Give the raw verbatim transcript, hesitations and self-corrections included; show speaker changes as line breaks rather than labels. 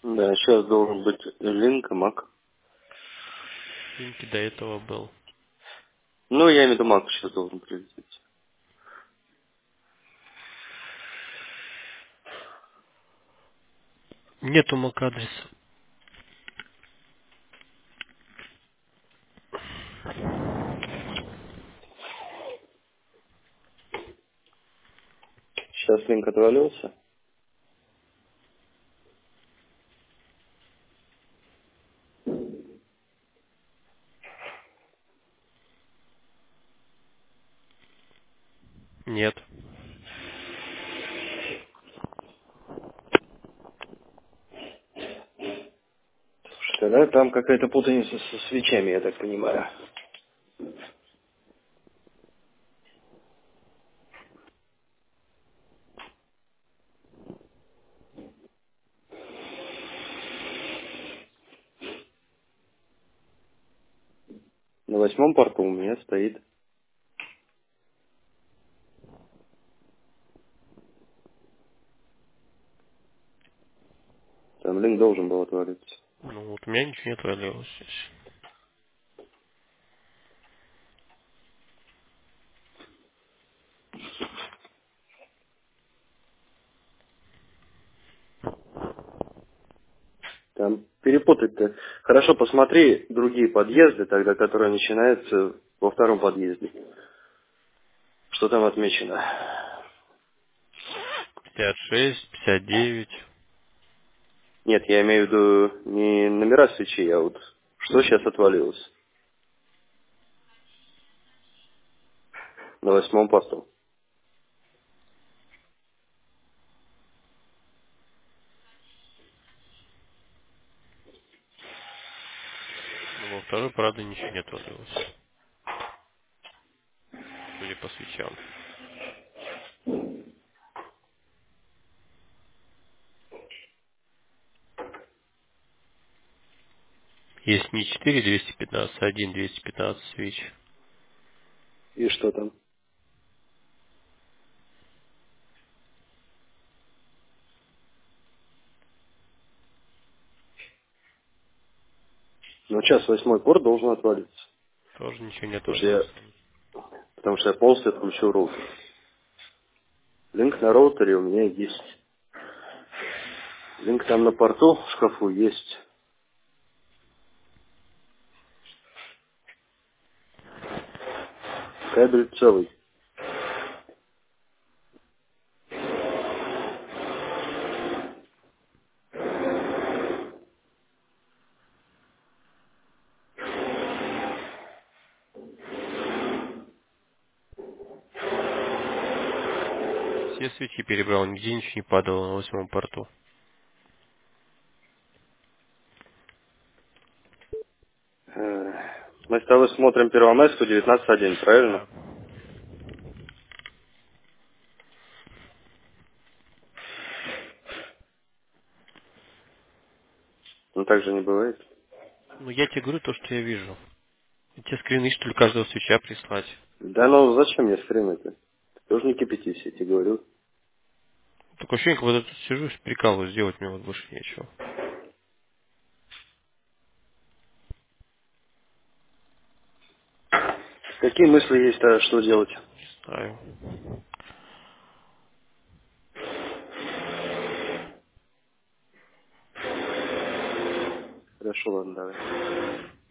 Да, сейчас должен быть линк, мак.
Линки до этого был.
Ну, я имею в виду мак сейчас должен прилететь.
Нету мак адреса.
Сейчас линк отвалился.
Нет.
Слушай, да, там какая-то путаница со свечами, я так понимаю. На восьмом порту у меня стоит. Там линк должен был отвалиться.
Ну вот у меня ничего не отвалилось здесь.
Там перепутать-то. Хорошо, посмотри другие подъезды, тогда, которые начинаются во втором подъезде. Что там отмечено?
пятьдесят шесть, пятьдесят девять.
Нет, я имею в виду не номера свечей, а вот что сейчас отвалилось на восьмом посту.
Ну, во второй, правда, ничего не отвалилось. Судя по свечам. Есть не четыре двести пятнадцать, а один двести пятнадцать свеч.
И что там? Ну, сейчас восьмой порт должен отвалиться.
Тоже ничего не
Потому что я,
отвалилось.
потому что я полностью отключил роутер. Линк на роутере у меня есть. Линк там на порту в шкафу есть. Кабель целый.
Все свечи перебрал, нигде ничего не падало на восьмом порту.
Э, Мы с тобой смотрим Первомайскую девятнадцать один, правильно?
Да.
Ну, так же не бывает.
Ну, я тебе говорю то, что я вижу. И тебе скрины, что ли, каждого свеча прислать.
Да ну, зачем мне скрины-то? Ты тоже не кипятись, я тебе говорю.
Такое ощущение, как вот я тут сижу, прикалываюсь, сделать мне вот больше нечего.
Какие мысли есть, а что делать?
Не знаю.
Хорошо, ладно, давай.